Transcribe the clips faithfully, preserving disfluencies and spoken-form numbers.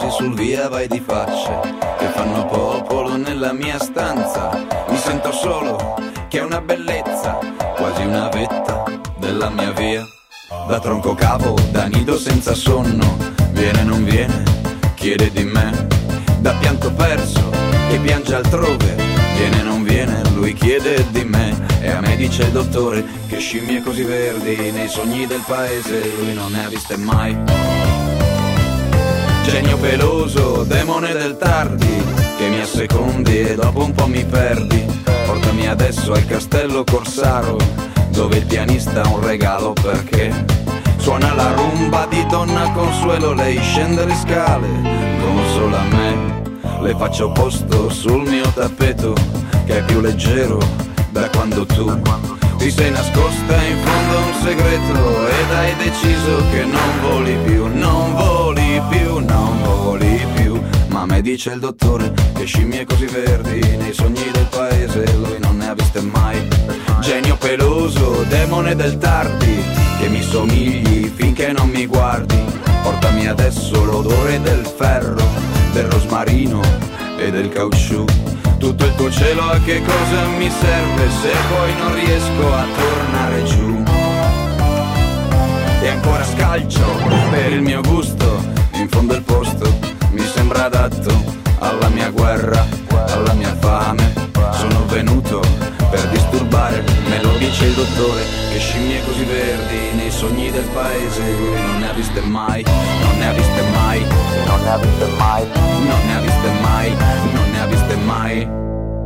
ragazzi sul via vai di facce che fanno popolo nella mia stanza. Mi sento solo, che è una bellezza, quasi una vetta della mia via. Da tronco capo, da nido senza sonno, viene non viene, chiede di me. Da pianto perso, che piange altrove, viene non viene, lui chiede di me. E a me dice il dottore che scimmie così verdi nei sogni del paese lui non ne ha viste mai. Genio peloso, demone del tardi, che mi assecondi e dopo un po' mi perdi. Portami adesso al castello Corsaro, dove il pianista ha un regalo perché suona la rumba di Donna Consuelo. Lei scende le scale, consola me, le faccio posto sul mio tappeto che è più leggero da quando tu ti sei nascosta in fondo a un segreto ed hai deciso che non voli più, non voli più, non voli più. Ma a me dice il dottore che scimmie così verdi nei sogni del paese lui non ne ha viste mai. Genio peloso, demone del tardi, che mi somigli finché non mi guardi. Portami adesso l'odore del ferro, del rosmarino e del caucciù. Tutto il tuo cielo a che cosa mi serve se poi non riesco a tornare giù. E ancora scalcio per il mio gusto, in fondo il posto mi sembra adatto alla mia guerra, alla mia fame. Sono venuto per disturbare, me lo dice il dottore che scimmie così verdi nei sogni del paese lui non ne ha viste mai, non ne ha viste mai, non ne ha viste mai, non ne ha viste mai, non ne ha viste mai.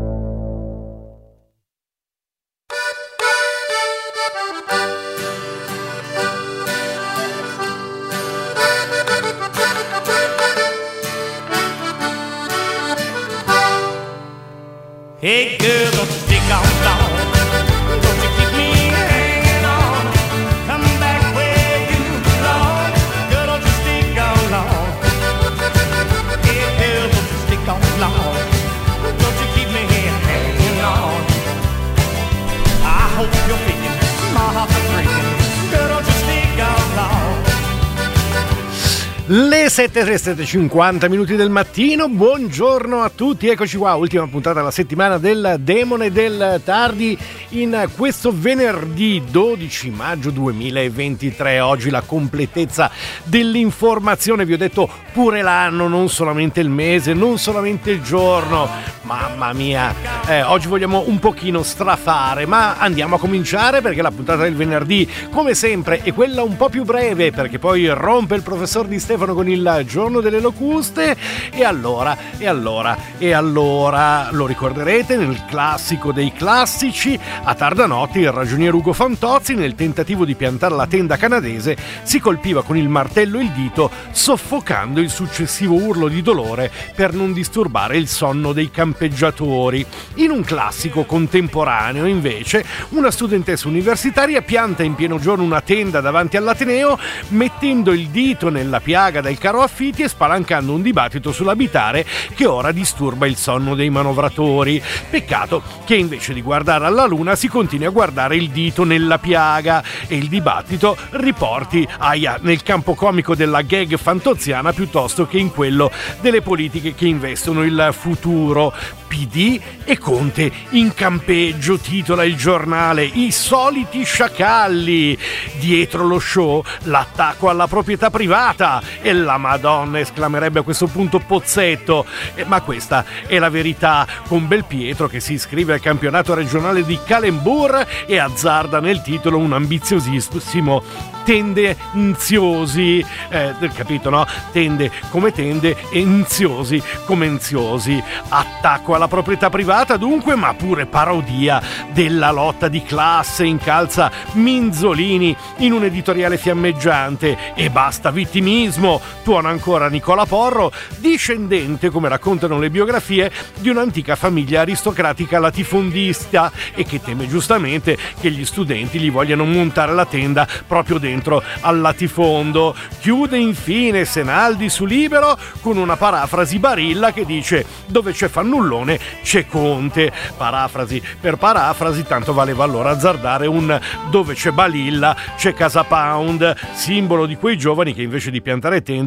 Hey girl, don't you stick on long, don't you keep me hanging on. Come back where you belong, girl, don't you stick on long. Hey girl, don't you stick on long, don't you keep me hanging on. I hope you're thinking my heart's breaking, girl, don't you stick on long. Le sette e sette e cinquanta minuti del mattino, buongiorno a tutti, eccoci qua, ultima puntata della settimana del Demone del Tardi in questo venerdì dodici maggio duemilaventitré. Oggi la completezza dell'informazione, vi ho detto pure l'anno, non solamente il mese, non solamente il giorno, mamma mia, eh, oggi vogliamo un pochino strafare, ma andiamo a cominciare perché la puntata del venerdì, come sempre, è quella un po' più breve perché poi rompe il professor Di Stefano con il giorno delle locuste. E allora, e allora, e allora lo ricorderete nel classico dei classici, a tarda notte il ragionier Ugo Fantozzi, nel tentativo di piantare la tenda canadese, si colpiva con il martello il dito, soffocando il successivo urlo di dolore per non disturbare il sonno dei campeggiatori. In un classico contemporaneo, invece, una studentessa universitaria pianta in pieno giorno una tenda davanti all'Ateneo, mettendo il dito nella piaga del caro affitti e spalancando un dibattito sull'abitare che ora disturba il sonno dei manovratori. Peccato che invece di guardare alla luna si continui a guardare il dito nella piaga e il dibattito riporti aia, nel campo comico della gag fantoziana piuttosto che in quello delle politiche che investono il futuro. P D e Conte in campeggio, titola il giornale, i soliti sciacalli. Dietro lo show l'attacco alla proprietà privata e la Madonna, esclamerebbe a questo punto Pozzetto. Eh, ma questa è la verità, con Belpietro che si iscrive al campionato regionale di Calembour e azzarda nel titolo un ambiziosissimo tendenziosi, eh, capito, no? Tende come tende, enziosi come enziosi. Attacco alla proprietà privata dunque, ma pure parodia della lotta di classe, incalza Minzolini in un editoriale fiammeggiante. E basta vittimismo, tuona ancora Nicola Porro, discendente, come raccontano le biografie, di un'antica famiglia aristocratica latifondista e che teme giustamente che gli studenti gli vogliano montare la tenda proprio dentro al latifondo. Chiude infine Senaldi su Libero con una parafrasi Barilla che dice: dove c'è fannullone c'è Conte. Parafrasi per parafrasi, tanto valeva allora azzardare un dove c'è Balilla c'è Casa Pound, simbolo di quei giovani che invece di piantare tende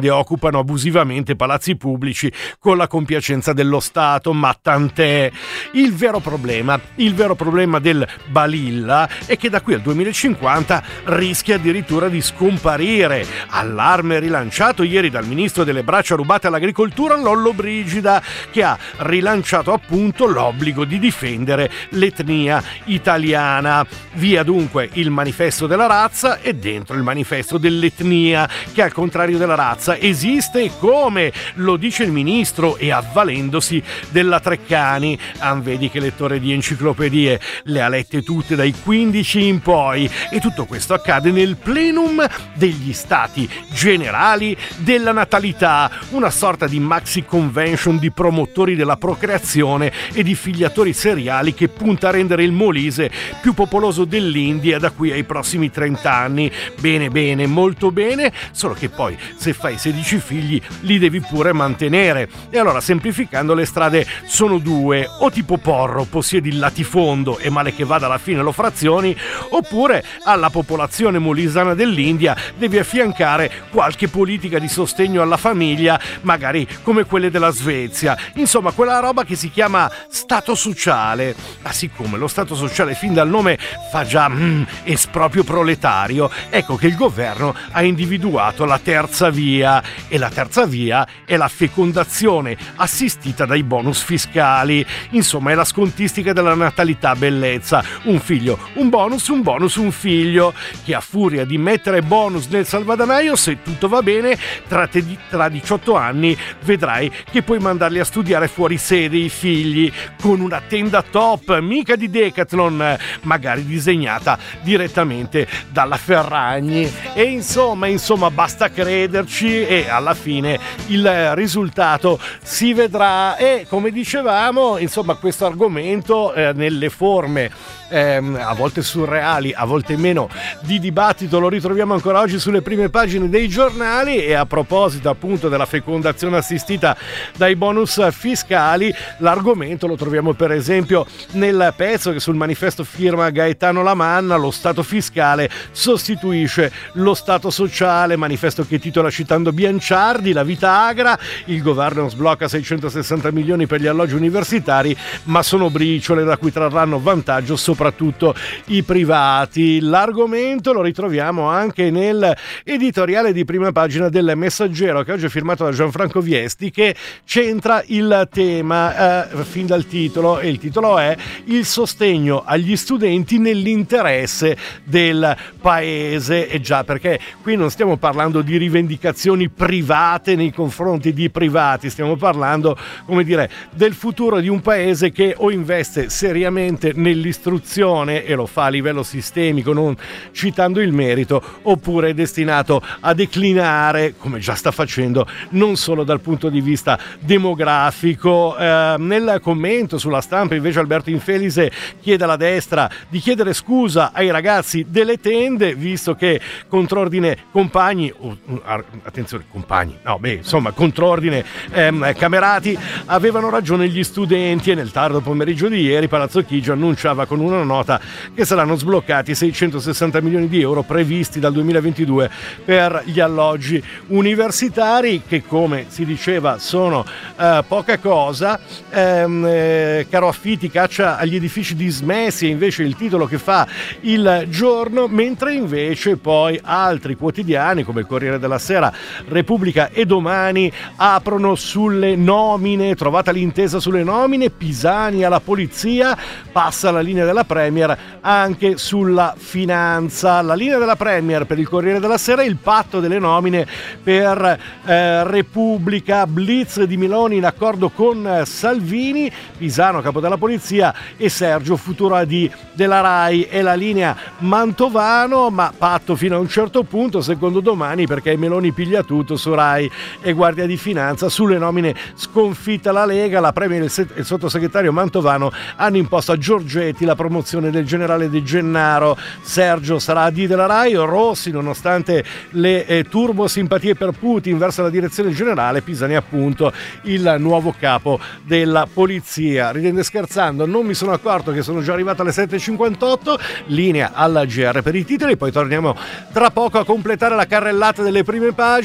aziende occupano abusivamente palazzi pubblici con la compiacenza dello Stato, ma tant'è. Il vero problema, il vero problema del Balilla è che da qui al duemilacinquanta rischia addirittura di scomparire. Allarme rilanciato ieri dal ministro delle braccia rubate all'agricoltura, Lollobrigida, che ha rilanciato appunto l'obbligo di difendere l'etnia italiana. Via dunque il manifesto della razza e dentro il manifesto dell'etnia, che al contrario della razza esiste come lo dice il ministro e avvalendosi della Treccani. Ah, vedi che lettore di enciclopedie, le ha lette tutte dai quindici in poi, e tutto questo accade nel plenum degli stati generali della natalità, una sorta di maxi convention di promotori della procreazione e di figliatori seriali che punta a rendere il Molise più popoloso dell'India da qui ai prossimi trenta anni. Bene, bene, molto bene, solo che poi se fai sedici figli li devi pure mantenere. E allora, semplificando, le strade sono due: o tipo Porro, possiedi il latifondo e male che vada alla fine lo frazioni, oppure alla popolazione molisana dell'India devi affiancare qualche politica di sostegno alla famiglia, magari come quelle della Svezia. Insomma, quella roba che si chiama Stato sociale. Ma siccome lo Stato sociale fin dal nome fa già mm, esproprio proletario, ecco che il governo ha individuato la terza via, e la terza via è la fecondazione assistita dai bonus fiscali. Insomma, è la scontistica della natalità bellezza: un figlio, un bonus, un bonus, un figlio, che a furia di mettere bonus nel salvadanaio, se tutto va bene, tra, te, tra diciotto anni vedrai che puoi mandarli a studiare fuori sede i figli, con una tenda top, mica di Decathlon, magari disegnata direttamente dalla Ferragni. E insomma, insomma, basta crederci e alla fine il risultato si vedrà. E come dicevamo, insomma, questo argomento eh, nelle forme ehm, a volte surreali, a volte meno, di dibattito lo ritroviamo ancora oggi sulle prime pagine dei giornali. E a proposito appunto della fecondazione assistita dai bonus fiscali, l'argomento lo troviamo per esempio nel pezzo che sul manifesto firma Gaetano Lamanna: lo Stato fiscale sostituisce lo Stato sociale. Manifesto che titola, citando Bianciardi, la vita agra, il governo sblocca seicentosessanta milioni per gli alloggi universitari, ma sono briciole da cui trarranno vantaggio soprattutto i privati. L'argomento lo ritroviamo anche nel editoriale di prima pagina del Messaggero, che oggi è firmato da Gianfranco Viesti, che centra il tema eh, fin dal titolo, e il titolo è il sostegno agli studenti nell'interesse del paese. E già, perché qui non stiamo parlando di rivendicazioni private nei confronti di privati, stiamo parlando, come dire, del futuro di un paese che o investe seriamente nell'istruzione e lo fa a livello sistemico, non citando il merito, oppure è destinato a declinare, come già sta facendo, non solo dal punto di vista demografico. Eh, nel commento sulla Stampa invece Alberto Infelise chiede alla destra di chiedere scusa ai ragazzi delle tende, visto che contrordine Compagni, oh, attenzione compagni, no beh insomma contrordine ehm, Camerati avevano ragione gli studenti. E nel tardo pomeriggio di ieri Palazzo Chigi annunciava con una nota che saranno sbloccati seicentosessanta milioni di euro previsti dal duemilaventidue per gli alloggi universitari, che come si diceva sono eh, poca cosa. ehm, eh, caro affitti, caccia agli edifici dismessi è invece il titolo che fa il Giorno, mentre invece poi altri quotidiani come il Corriere della Sera, Repubblica e Domani aprono sulle nomine. Trovata l'intesa sulle nomine, Pisani alla polizia, passa la linea della Premier anche sulla finanza. La linea della Premier per il Corriere della Sera è il patto delle nomine per eh, Repubblica, blitz di Meloni in accordo con Salvini, Pisano capo della polizia e Sergio futuro A D della Rai. È la linea Mantovano, ma patto fino a un certo punto, secondo Domani, perché Meloni piglia tutto su Rai e Guardia di Finanza. Sulle nomine sconfitta la Lega, la Premier e il, il sottosegretario Mantovano hanno imposto a Giorgetti la promozione del generale De Gennaro. Sergio sarà A D della Rai. Rossi, nonostante le eh, turbo simpatie per Putin verso la direzione generale, Pisani appunto il nuovo capo della polizia. Ridendo e scherzando, non mi sono accorto che sono già arrivato alle sette e cinquantotto. Linea alla G R per i titoli, poi torniamo tra poco a completare la carrellata delle prime pagine.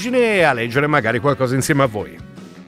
pagine e a leggere magari qualcosa insieme a voi.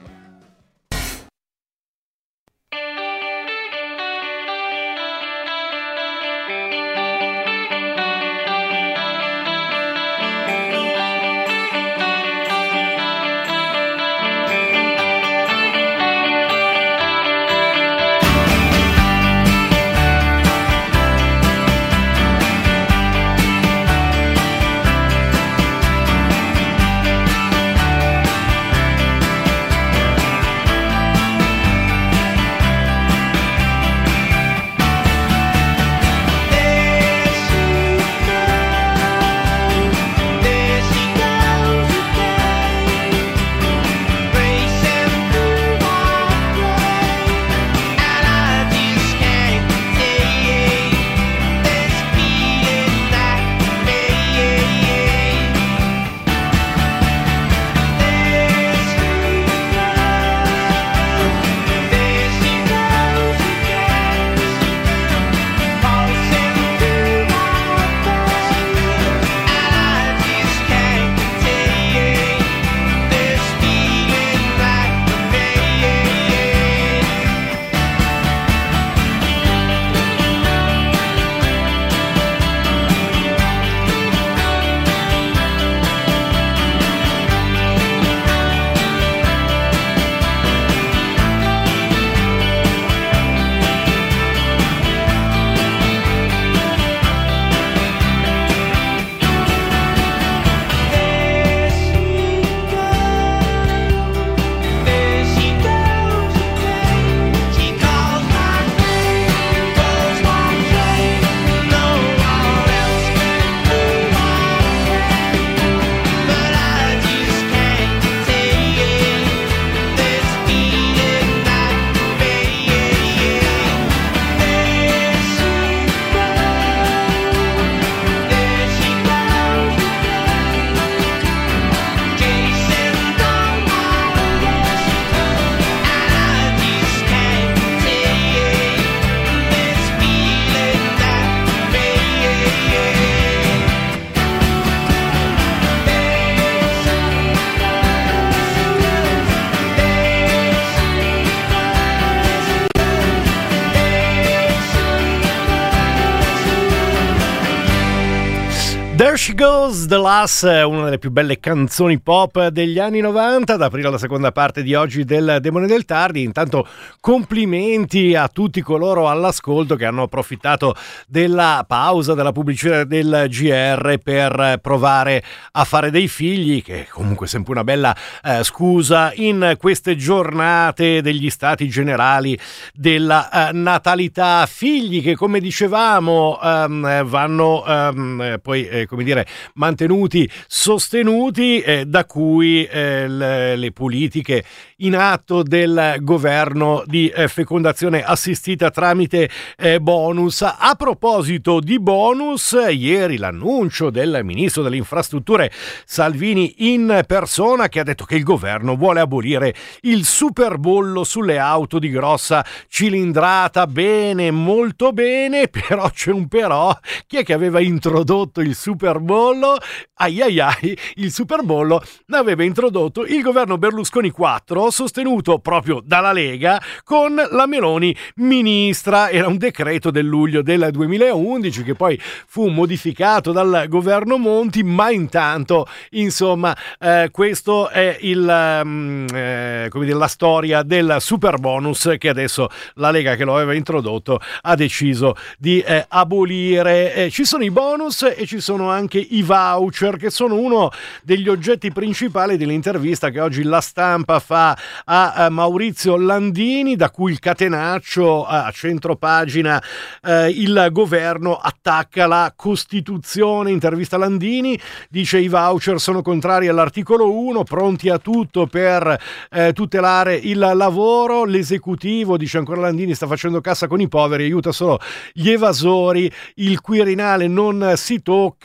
There She Goes, The Lass, una delle più belle canzoni pop degli anni novanta, ad aprire la seconda parte di oggi del Demone del Tardi. Intanto complimenti a tutti coloro all'ascolto che hanno approfittato della pausa, della pubblicità del G R per provare a fare dei figli, che comunque è sempre una bella eh, scusa in queste giornate degli stati generali della eh, natalità. Figli che, come dicevamo, ehm, vanno ehm, poi eh, come dire, mantenuti, sostenuti, eh, da cui eh, le, le politiche in atto del governo di eh, fecondazione assistita tramite eh, bonus. A proposito di bonus, ieri l'annuncio del ministro delle infrastrutture Salvini in persona, che ha detto che il governo vuole abolire il superbollo sulle auto di grossa cilindrata. Bene, molto bene, però c'è un però. Chi è che aveva introdotto il superbollo? Ai ai ai, il superbollo l'aveva introdotto il governo Berlusconi quattro, sostenuto proprio dalla Lega, con la Meloni ministra. Era un decreto del luglio del duemilaundici che poi fu modificato dal governo Monti, ma intanto, insomma, eh, questo è il um, eh, come dire, la storia del super bonus che adesso la Lega, che lo aveva introdotto, ha deciso di eh, abolire. Eh, ci sono i bonus e ci sono anche i voucher, che sono uno degli oggetti principali dell'intervista che oggi La Stampa fa a Maurizio Landini, da cui il catenaccio a centropagina. Eh, il governo attacca la Costituzione. Intervista Landini, dice: i voucher sono contrari all'articolo uno, pronti a tutto per eh, tutelare il lavoro. L'esecutivo, dice ancora Landini, sta facendo cassa con i poveri, aiuta solo gli evasori, il Quirinale non si tocca.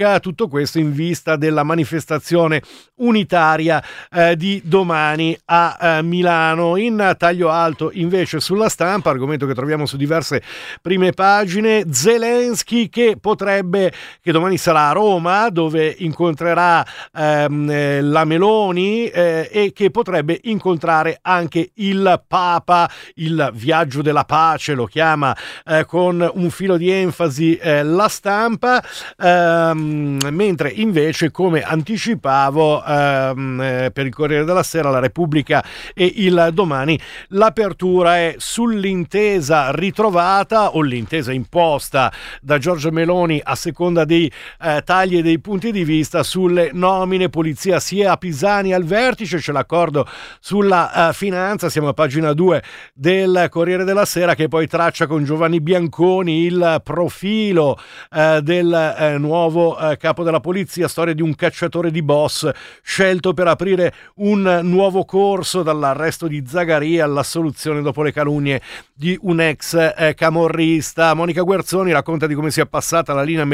Repubblica, tutto questo in vista della manifestazione unitaria eh, di domani a eh, Milano. In taglio alto invece sulla Stampa, argomento che troviamo su diverse prime pagine, Zelensky che potrebbe, che domani sarà a Roma dove incontrerà ehm, la Meloni eh, e che potrebbe incontrare anche il Papa, il viaggio della pace lo chiama eh, con un filo di enfasi eh, la Stampa, ehm, mentre invece, come anticipavo ehm, eh, per il Corriere della Sera, la Repubblica e il Domani, l'apertura è sull'intesa ritrovata o l'intesa imposta da Giorgia Meloni a seconda dei eh, tagli e dei punti di vista sulle nomine, polizia sia a Pisani al vertice, c'è l'accordo sulla uh, finanza, siamo a pagina due del Corriere della Sera che poi traccia con Giovanni Bianconi il profilo uh, del uh, nuovo uh, capo della polizia, storia di un cacciatore di boss scelto per aprire un nuovo corso dall'arresto di Zagaria all'assoluzione dopo le calunnie di un ex eh, camorrista. Monica Guerzoni racconta di come sia passata la linea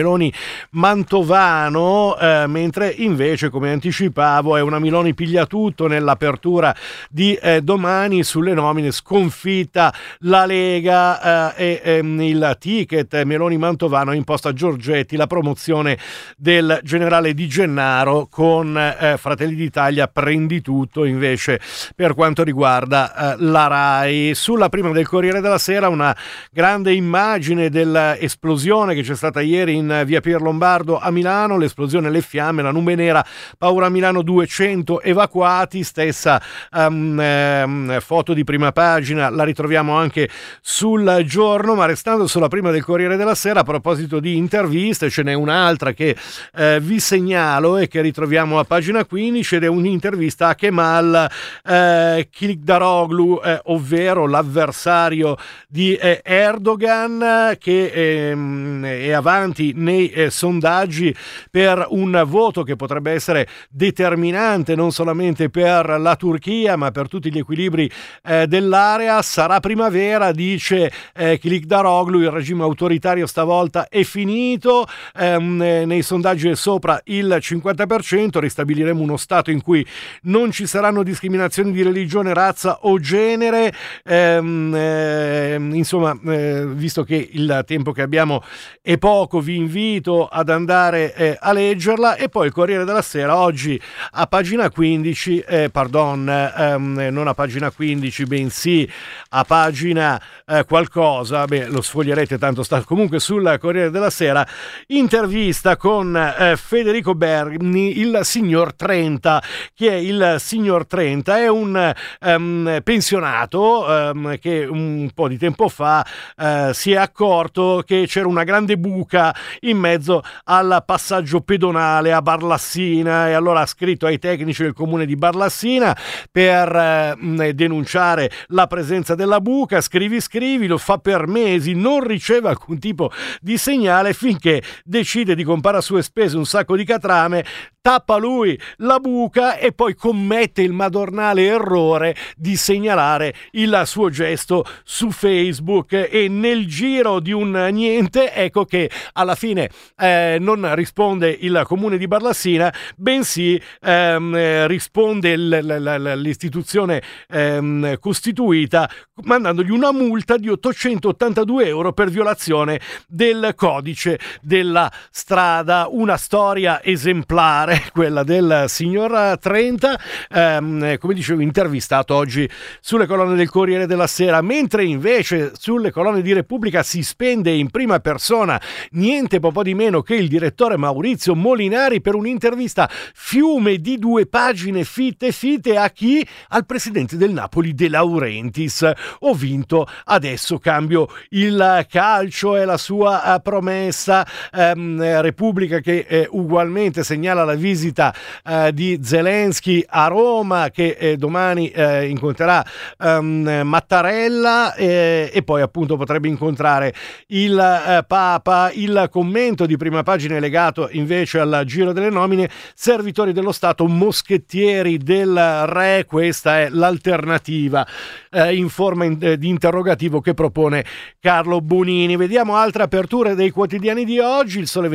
Meloni-Mantovano, eh, mentre invece, come anticipavo, è una Meloni piglia tutto nell'apertura di eh, domani sulle nomine, sconfitta la Lega eh, e ehm, il ticket Meloni-Mantovano imposta a Giorgetti la promozione del generale Di Gennaro con eh, Fratelli d'Italia prendi tutto invece per quanto riguarda eh, la RAI. Sulla prima del Corriere della Sera una grande immagine dell'esplosione che c'è stata ieri in via Pier Lombardo a Milano, l'esplosione, le fiamme, la nube nera, paura a Milano, duecento evacuati, stessa um, um, foto di prima pagina, la ritroviamo anche sul Giorno. Ma restando sulla prima del Corriere della Sera, a proposito di interviste, ce n'è un'altra che eh, vi segnalo e che ritroviamo a pagina quindici ed è un'intervista a Kemal eh, Kılıçdaroğlu, eh, ovvero l'avversario di eh, Erdogan, che ehm, è avanti nei eh, sondaggi per un voto che potrebbe essere determinante non solamente per la Turchia ma per tutti gli equilibri eh, dell'area. Sarà primavera, dice eh, Kılıçdaroğlu, il regime autoritario stavolta è finito, ehm, nei sondaggi è sopra il cinquanta per cento, ristabiliremo uno stato in cui non ci saranno discriminazioni di religione, razza o genere. ehm, eh, insomma, eh, visto che il tempo che abbiamo è poco, vi invito ad andare eh, a leggerla. E poi il Corriere della Sera oggi a pagina quindici, eh, pardon, ehm, non a pagina quindici, bensì a pagina eh, qualcosa, beh, lo sfoglierete tanto sta comunque sul Corriere della Sera, intervista con eh, Federico Berni, il signor trenta. Chi è il signor trenta? È un um, pensionato um, che un po' di tempo fa eh, si è accorto che c'era una grande buca in mezzo al passaggio pedonale a Barlassina, e allora ha scritto ai tecnici del comune di Barlassina per eh, denunciare la presenza della buca. Scrivi scrivi, lo fa per mesi, non riceve alcun tipo di segnale finché decide di comprare a sue spese un sacco di catrame, tappa lui la buca e poi commette il madornale errore di segnalare il suo gesto su Facebook, e nel giro di un niente ecco che alla fine eh, non risponde il comune di Barlassina, bensì ehm, risponde l- l- l- l'istituzione ehm, costituita mandandogli una multa di ottocentottantadue euro per violazione del codice della strada. Una storia esemplare quella del signor trenta, ehm, come dicevo, intervistato oggi sulle colonne del Corriere della Sera, mentre invece sulle colonne di Repubblica si spende in prima persona niente po' di meno che il direttore Maurizio Molinari per un'intervista fiume di due pagine fitte fitte a chi? Al presidente del Napoli De Laurentiis. Ho vinto, adesso cambio il calcio, è la sua promessa. ehm, Repubblica che eh, ugualmente segnala la visita eh, di Zelensky a Roma, che eh, domani eh, incontrerà ehm, Mattarella eh, e poi appunto potrebbe incontrare il eh, Papa. Il commento di prima pagina è legato invece al giro delle nomine: servitori dello Stato, moschettieri del re. Questa è l'alternativa eh, in forma in, eh, di interrogativo che propone Carlo Bonini. Vediamo altre aperture dei quotidiani di oggi. Il Sole ventiquattro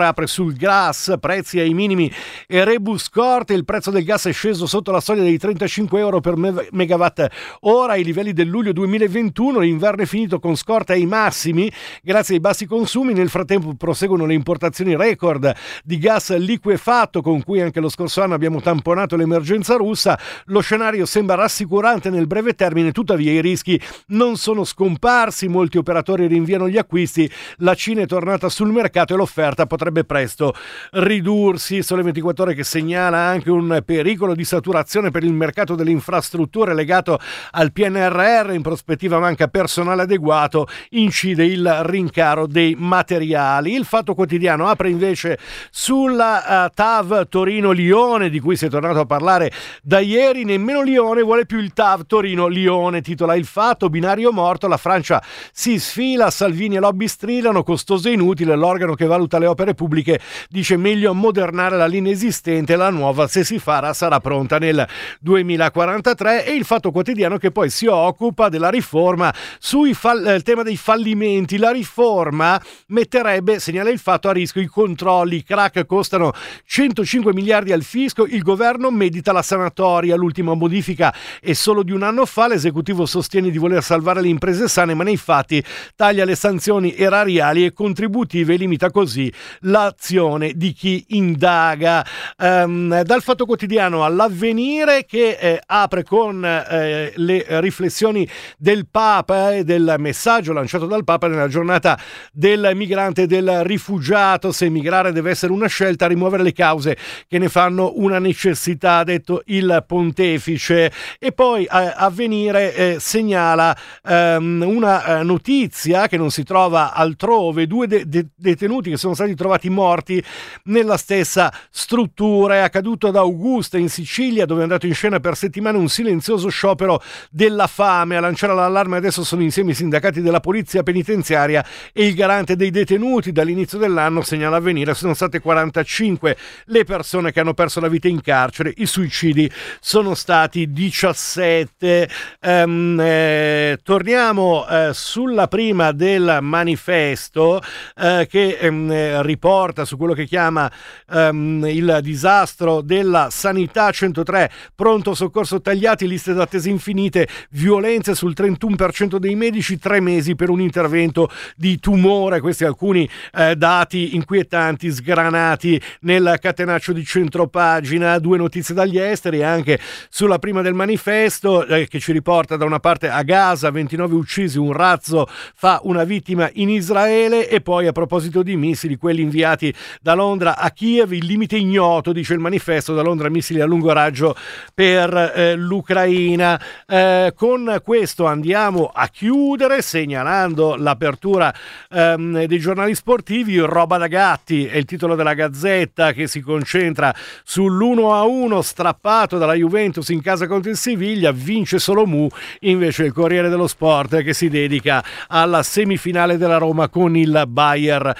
apre sul gas, prezzi ai minimi e rebus corte, il prezzo del gas è sceso sotto la soglia dei trentacinque euro per me- megawatt ora, ai livelli del luglio duemilaventuno, l'inverno è finito con scorte ai massimi grazie ai bassi consumi. Nel frattempo proseguono le importazioni record di gas liquefatto con cui anche lo scorso anno abbiamo tamponato l'emergenza russa. Lo scenario sembra rassicurante nel breve termine, tuttavia i rischi non sono scomparsi, molti operatori rinviano gli acquisti, la Cina è tornata sul mercato e l'offerta potrebbe presto ridursi. Sole ventiquattro ore che segnala anche un pericolo di saturazione per il mercato delle infrastrutture legato al P N R R, in prospettiva manca personale adeguato, incide il rincaro dei materiali. Il Fatto Quotidiano apre invece sulla uh, T A V Torino-Lione, di cui si è tornato a parlare da ieri. Nemmeno Lione vuole più il T A V Torino-Lione, titola il Fatto. Binario morto, la Francia si sfila, Salvini e lobby strillano, costoso e inutile, l'organo che valuta le opere pubbliche dice meglio ammodernare la linea esistente, la nuova, se si farà, sarà pronta nel duemilaquarantatré. E il Fatto Quotidiano che poi si occupa della riforma sul fall- tema dei fallimenti. La riforma metterebbe, segnala il Fatto, a rischio i controlli, i crack costano centocinque miliardi al fisco, il governo medita la sanatoria, l'ultima modifica è solo di un anno fa, l'esecutivo sostiene di voler salvare le imprese sane ma nei fatti taglia le sanzioni erariali e contributive e limita così l'azione di chi indaga. Um, dal Fatto Quotidiano all'Avvenire che eh, apre con eh, le riflessioni del Papa e del messaggio lanciato dal Papa nella giornata del migrante e del rifugiato. Se emigrare deve essere una scelta, rimuovere le cause che ne fanno una necessità, ha detto il pontefice. E poi eh, Avvenire eh, segnala ehm, una eh, notizia che non si trova altrove: due de- de- detenuti che sono stati trovati morti nella stessa struttura. È accaduto ad Augusta in Sicilia, dove è andato in scena per settimane un silenzioso sciopero della fame. A lanciare l'allarme adesso sono insieme i sindacati della polizia penitenziaria e il garante dei detenuti. Dall'inizio dell'anno, segnala Avvenire, sono state quarantacinque le persone che hanno perso la vita in carcere, i suicidi sono stati diciassette. Um, eh, torniamo eh, sulla prima del Manifesto eh, che um, riporta su quello che chiama um, il disastro della sanità. centotré pronto soccorso tagliati, liste d'attesa infinite, violenze sul trentuno per cento dei medici, tre mesi per un intervento di tumore. Questi alcuni eh, dati inquietanti sgranati nel catenaccio di centropagina. Due notizie dagli esteri anche sulla prima del Manifesto eh, che ci riporta da una parte a Gaza, ventinove uccisi, un razzo fa una vittima in Israele. E poi, a proposito di missili, quelli inviati da Londra a Kiev, il limite ignoto, dice il Manifesto, da Londra missili a lungo raggio per eh, l'Ucraina. Eh, con questo andiamo a chiudere segnalando l'apertura ehm, dei giornali sportivi. Roba da gatti è il titolo della Gazzetta, che si concentra sull'uno a uno strappato dalla Juventus in casa contro il Siviglia. Vince solo Mu. Invece il Corriere dello Sport che si dedica alla semifinale della Roma con il Bayer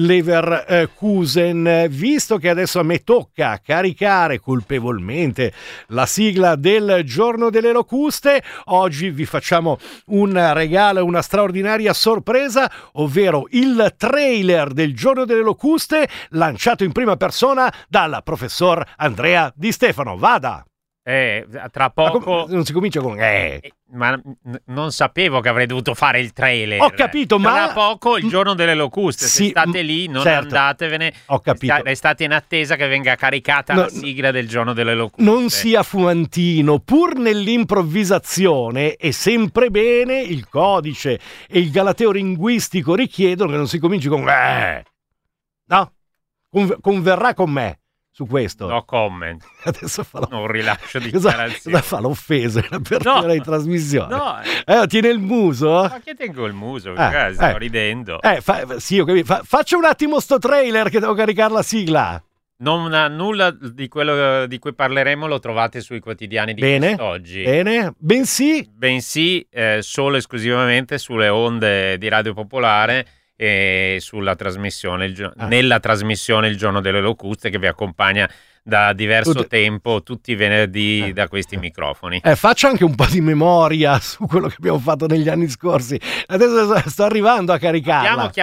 Leverkusen. Visto che adesso a me tocca caricare colpevolmente la sigla del Giorno delle Locuste, oggi vi facciamo un regalo, una straordinaria sorpresa, ovvero il trailer del Giorno delle Locuste lanciato in prima persona dal professor Andrea Di Stefano. Vada! Eh, tra poco com- non si comincia con eh. Eh, ma n- non sapevo che avrei dovuto fare il trailer. Ho capito, tra ma tra poco il Giorno delle Locuste. Sì, se state lì, non certo. andatevene. Ho capito. Sta- restate in attesa che venga caricata No, la sigla del Giorno delle Locuste. Non sia fumantino, pur nell'improvvisazione è sempre bene, il codice e il galateo linguistico richiedono che non si cominci con eh. No? Conver- converrà con me su questo. No comment. Adesso fa Non rilascio cosa, dichiarazioni. cosa fa l'offesa in apertura No. di trasmissione? No. Eh, tiene il muso? Ma che tengo il muso? Eh, Ragazzi, sto eh. ridendo. Eh, fa, sì, ho capito. Fa, faccia un attimo sto trailer che devo caricare la sigla. Non ha nulla di quello di cui parleremo lo trovate sui quotidiani di Bene, quest'oggi. bene, bensì Bensì eh, solo esclusivamente sulle onde di Radio Popolare e sulla trasmissione il gio- Ah. nella trasmissione Il Giorno delle Locuste, che vi accompagna da diverso Tutte- tempo tutti i venerdì Eh. da questi microfoni. Eh, faccia anche un po' di memoria su quello che abbiamo fatto negli anni scorsi. Adesso sto arrivando a caricarla. Abbiamo